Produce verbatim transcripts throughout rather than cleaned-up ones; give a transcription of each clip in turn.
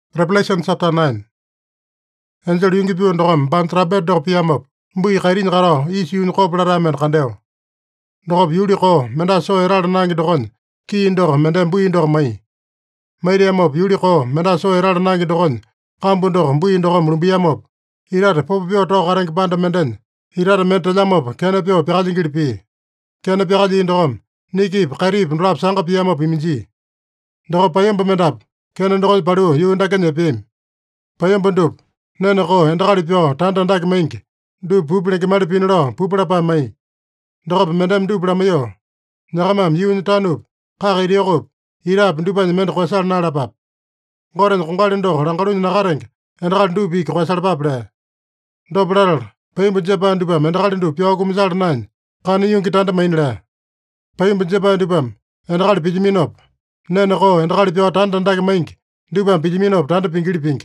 Revelation chapter nine. Angel yungi piu ndogam ban trapet dog piamop. Mbui kairin karo is yun ko blaramen kandeo. Dogop yuli ko menda so eral nangi dogon. Ki ndog menda mbui ndog mai. Mairiamop yuli ko menda so eral nangi dogon. Kambu ndog mbui ndogam rumbiamop. Irate popo pio to karang banda menden. Irate mentalamop kena pio pikajingir pi. Kena pikaji ndogam. Nikip karip nrap sanga piamop iminji. Dogop payemba mendap. Kena ndogol paru yu ndakenya pim. Payemba ndup. Nene ko endakali pio tanda ndak mengi. Du pupule kimari pinro pupula pa mai. Dogop mendam dupla mayo. Nakamam yu ntanup. Kaka iriokop. Irap ndupan mend kwasal nalapap. Goren kungali ndo rangarun nakareng. Endakal ndupi kwasal paple. Doblaral. Payemba jepa ndupam endakali ndup pio kumsal nan. Kani yung kitanda mainle. Payemba jepa ndupam. Endakali pijiminop. Nene ko endakali pio tanda ndak mengi. Ndupam pijiminop tanda pingili pingi.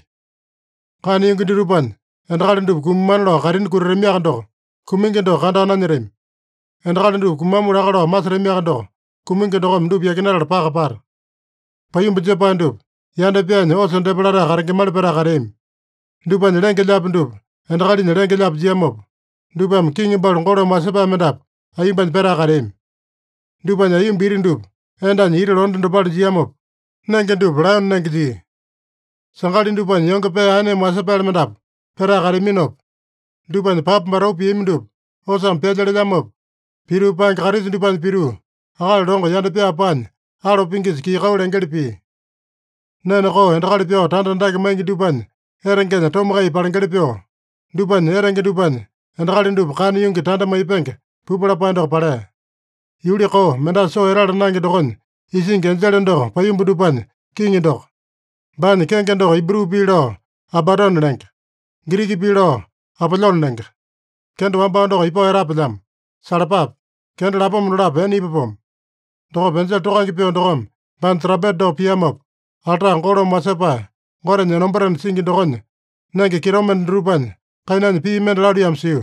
Kani yung ndirupan. Endakali ndup kumanlo karin kuremiak ndo. Kumingi ndo kanda nanyirim. Endakali ndup kumamulakalo masremiak ndo. Kumingi ndo kom ndup yakinal paka par. Payemba jepa ndup. Yanda piany oso ndeplara karingi malpera karim. Ndupan lenge lap ndup. Endakali lenge lap jiamop. Ndupam kingi bal ngoro masepa mendap. Ayimban pera karim. Ndupan ayim biri ndup. Endan iri londo ndopal jiamop. Nenge ndup layon nenge ji. Sangali ndupan yonga pe ane masepa mendap. Pera kariminop. Ndupan pap marau piem ndup. Osam pejale jamop. Piru pan karis ndupan piru. Akal dongo yanda pia pan. Alo pingis ki kau lengeli pi. Nene ko endakali pio tanda ndaki mengi ndupan. Erengenya tomakai palengeli pio. Ndupan erenge ndupan. Endakali ndup kani yungi tanda maipenge. Pupula pandok pale. Yuli ko menda so erala nangi dogon. Isingi enjele ndo payumbu ndupan. Kingi ndok. Bani kenge ndok ibru pilo. Abaron leng. Giriki pilo. Apalon leng. Kendo wamba ndok ipo erapelam. Salapap. Kendo lapom nulap eni ipopom. Doko benzel tokangi pio ndogom. Ban trapet do piamop. Alta ngoro masepa. Ngore nyonombran singi dogon. Nangi kiromen ndrupan. Kainan pi men ladiam siu.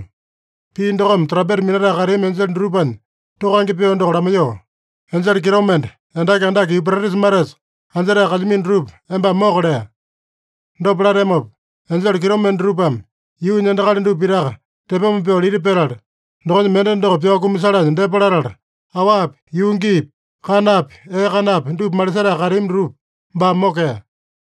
Pi ndogom trapet minara karim enzel ndrupan. Tokangi pio ndok lamayo. Enzel kiromen. Endaki endaki ibraris mares. Anjara kalmin drup. Emba mokle. Ndoplaremop. Enzel kiromen drupam. Yu nyandakali ndupiraka. Tepem pio liri peral. Ndokon menden ndoko pio kumisalan ndepalaral. Awap. Yungip. Kanap. E kanap. Ndup malisara karim drup. Ba moke.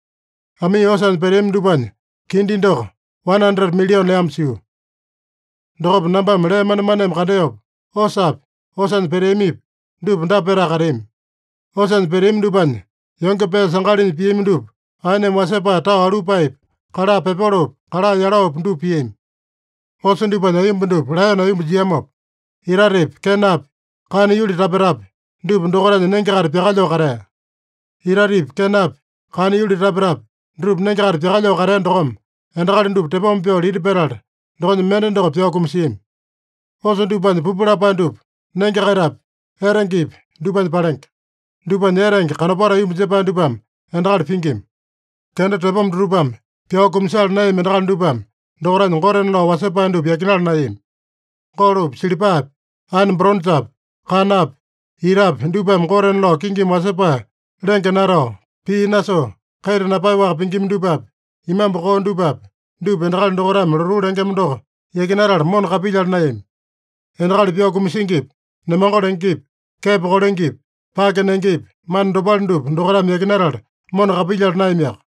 Ami osan perem ndupan. Kindi ndok. one hundred million leam siu. Ndokop namba mle manemanem kandeop. Osap. Osan peremip. Ndup ndapera karim. Osan perem ndupan. Yonke pe sangalin piem ndup. Aine masepa tau alupaip. Kala pepolop. Kala yalaop ndup piem. Osan ndupan ayum ndup. Layan ayum jiamop. Irarip. Kenap. Kani yuli taperap. Ndup ndokoran nengekar piakalo kare. Irarip. Kenap. Kani yuli taperap. Ndup nengekar piakalo kare ndokom. Endakali ndup tepom pio liri peral. Ndokon menden ndoko pio kumsim. Osan ndupan pupula pa ndup. Nengekarap. Erengip. Ndupan paleng. Ndupan ereng kanopara yum jepa ndupam. Endakali pingim. Kenda tepom drupam. Pio kumsal naim endakali ndupam. Ndokoran ngoren lo wasepa ndup yakinal naim. Korup. Silipap. An bronsap. Kanap. Irap. Ndupam ngoren lo kingim wasepa. Lenge naro. Pi naso. Kairi napai wak pingim ndupap. Imam bako ndupap. Ndup endakali ndokoram luru lengem ndoko. Yakinaral mon kapilal naim. Endakali pio kumisingip. Nemangol engip. Kep kolengip. Pake nengip. Man dobal ndup ndokoram yakinaral. Mon kapilal naim yak.